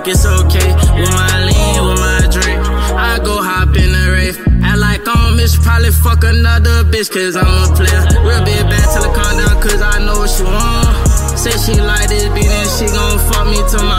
it's okay. With my lean, with my drink, I go hop in the rave. Act like I'm a bitch, probably fuck another bitch, cause I'm a player. Real big bad, tell her calm down, cause I know what she want. Say she like this beat and she gon' fuck me to my